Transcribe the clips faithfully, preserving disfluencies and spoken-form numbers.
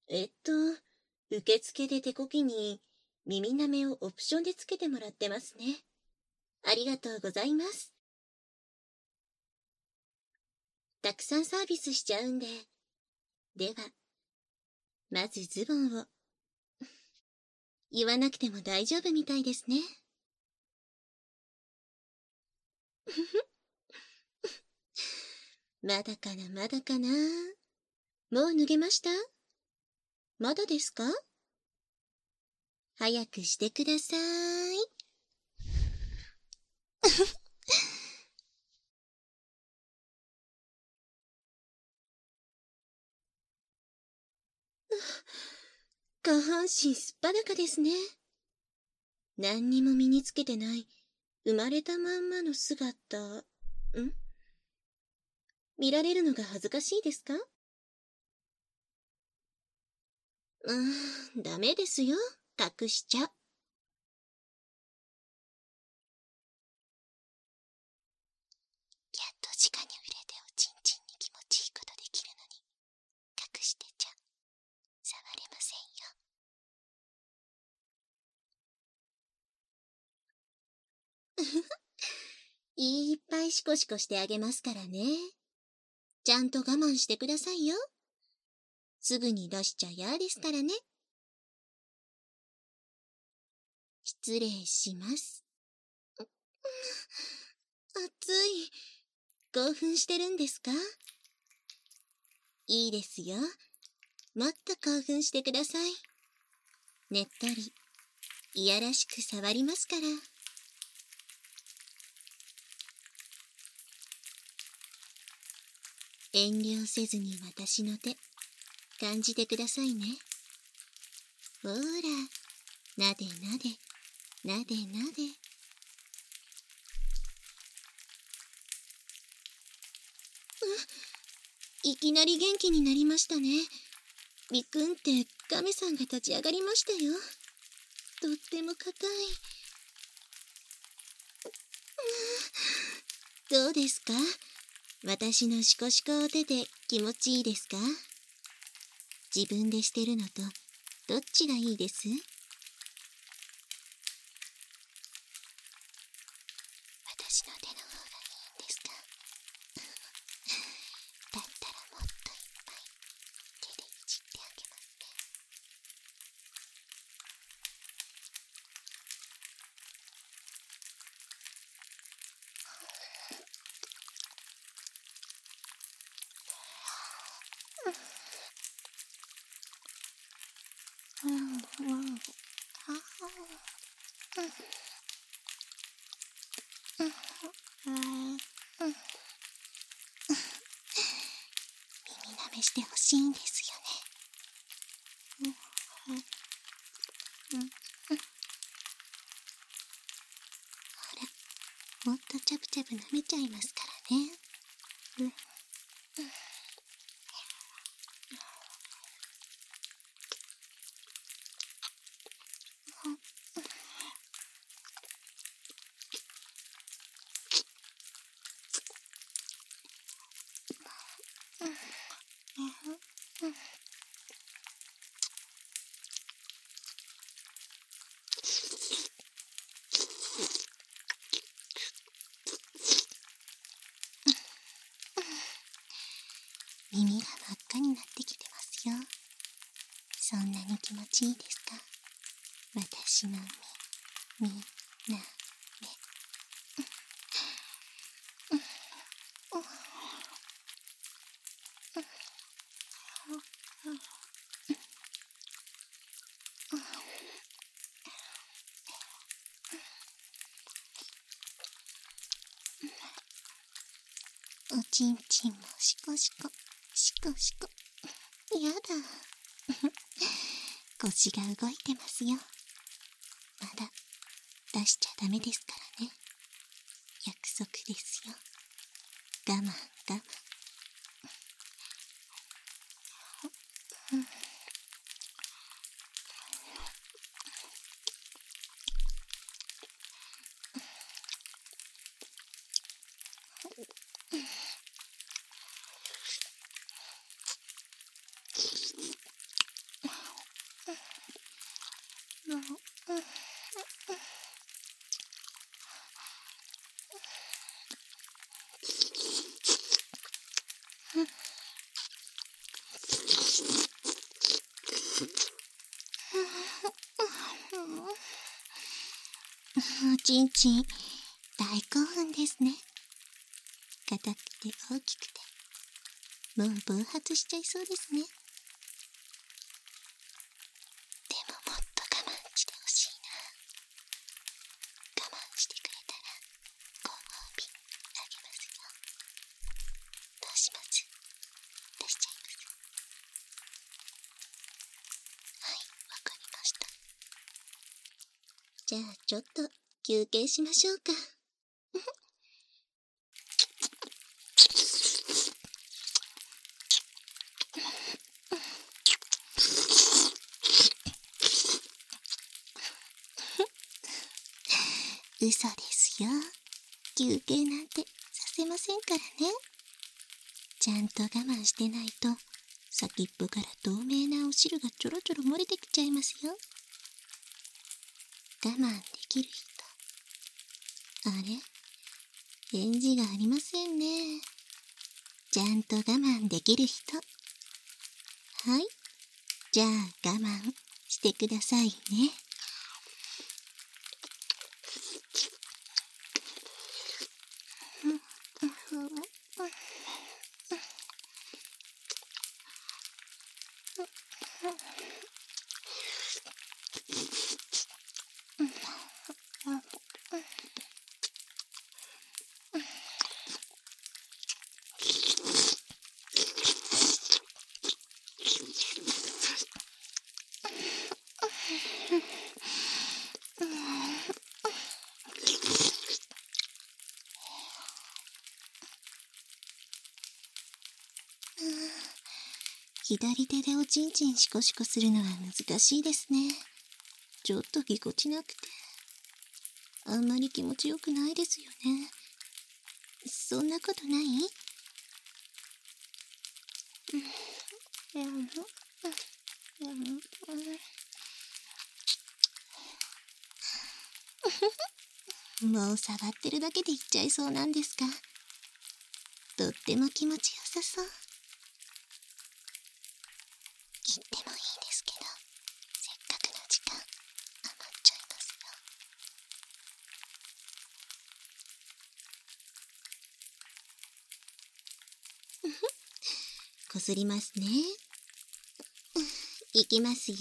えっと、受付で手こきに耳なめをオプションでつけてもらってますね。ありがとうございます。たくさんサービスしちゃうんで。では、まずズボンを。言わなくても大丈夫みたいですね。まだかなまだかな。もう脱げました？まだですか？早くしてください。下半身すっぱだかですね。何にも身につけてない、生まれたまんまの姿、ん？見られるのが恥ずかしいですか？うーん、ダメですよ。隠しちゃ。やっと直に触れておちんちんに気持ちいいことできるのに、隠してちゃ、触れませんよ。いっぱいシコシコしてあげますからね。ちゃんと我慢してくださいよ。すぐに出しちゃやですからね。失礼します。暑い。興奮してるんですか？いいですよ。もっと興奮してください。ねっとり、いやらしく触りますから。遠慮せずに私の手、感じてくださいね。ほーら、なでなで、なでなで。いきなり元気になりましたね。みくんってガメさんが立ち上がりましたよ。とっても硬い。どうですか？私のシコシコお手で気持ちいいですか？自分でしてるのとどっちがいいです？私の手の方がいいんですか？だったらもっといっぱい手でいじってあげますね。うんうんうん。あうんうんうんうん。耳なめしてほしいんですよね。うんうんうん。ほら、もっとチャプチャプ舐めちゃいますからね。うん。耳が真っ赤になってきてますよ。そんなに気持ちいいですか？私のみ、み、な、め。おちんちんもシコシコ、シコシコ。やだ。腰が動いてますよ。まだ出しちゃダメですからね。約束ですよ。我慢我慢。 おちんちん、大興奮ですね。硬くて大きくて、もう暴発しちゃいそうですね。でももっと我慢してほしいな。我慢してくれたらご褒美あげますよ。どうします？出しちゃいます。はい、わかりました。じゃあちょっと休憩しましょうか。嘘ですよ。休憩なんてさせませんからね。ちゃんと我慢してないと、先っぽから透明なお汁がちょろちょろ漏れてきちゃいますよ。我慢できる人。あれ？返事がありませんね。ちゃんと我慢できる人。はい。じゃあ我慢してくださいね。左手でおちんちんシコシコするのは難しいですね。ちょっとぎこちなくて、あんまり気持ちよくないですよね。そんなことない？もう触ってるだけでいっちゃいそうなんですが、とっても気持ちよさそう。言ってもいいですけど、せっかくの時間余っちゃいますよ。こすりますね。いきますよ。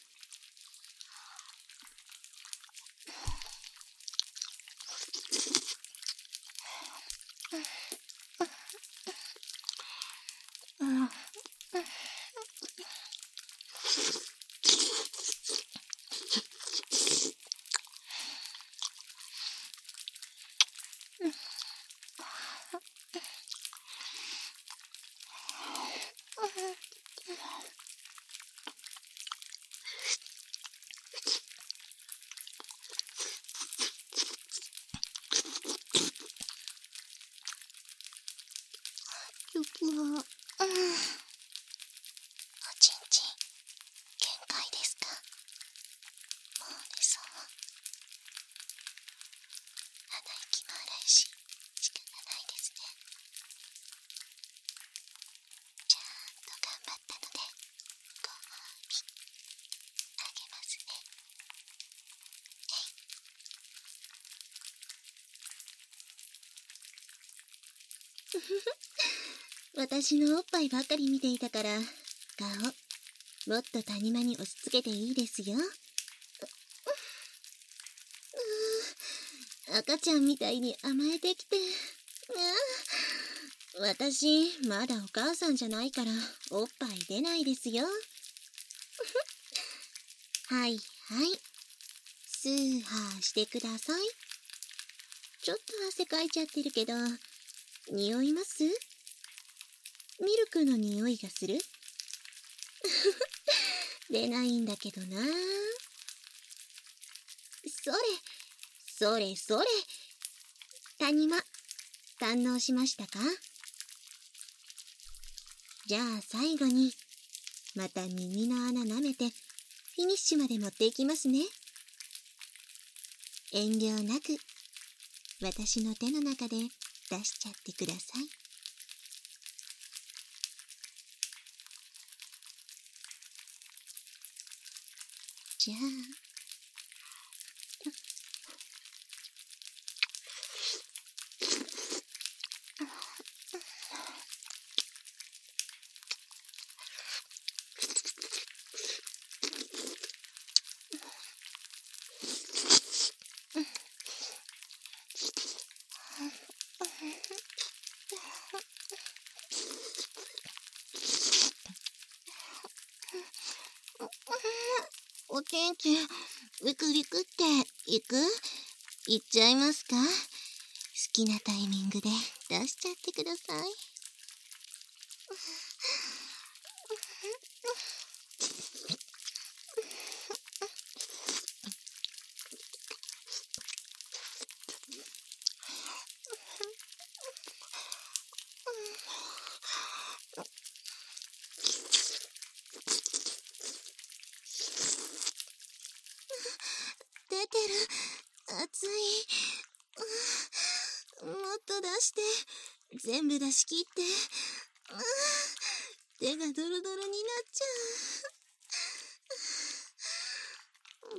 曲は、うん、おちんちん限界ですか？もう寝そう。鼻息も荒いし仕方ないですね。ちゃんと頑張ったのでご褒美あげますね。えい私のおっぱいばっかり見ていたから、顔もっと谷間に押し付けていいですよ。赤ちゃんみたいに甘えてきて。私まだお母さんじゃないからおっぱい出ないですよ。はいはい、スーハーしてください。ちょっと汗かいちゃってるけど、匂います？ミルクの匂いがする？出ないんだけどな。それそれそれ、谷間堪能しましたか？じゃあ最後にまた耳の穴舐めてフィニッシュまで持っていきますね。遠慮なく私の手の中で出しちゃってください。じゃあおちんちん、ビクビクっていく？いっちゃいますか？好きなタイミングで出しちゃってください。出てる。熱い。もっと出して。全部出し切って。手がドロドロになっちゃう。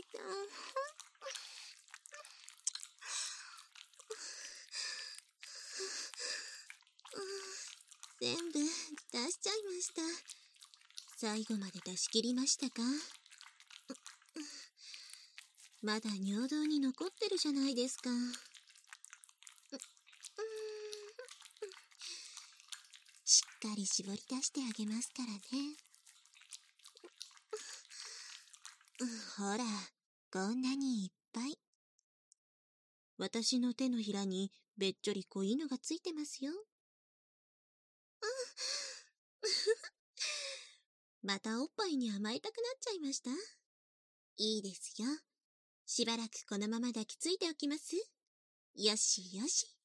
全部出しちゃいました。最後まで出し切りましたか？まだ尿道に残ってるじゃないですか。しっかり絞り出してあげますからね。ほら、こんなにいっぱい。私の手のひらにべっちょり子犬がついてますよ。またおっぱいに甘えたくなっちゃいました？いいですよ。しばらくこのまま抱きついておきます。よしよし。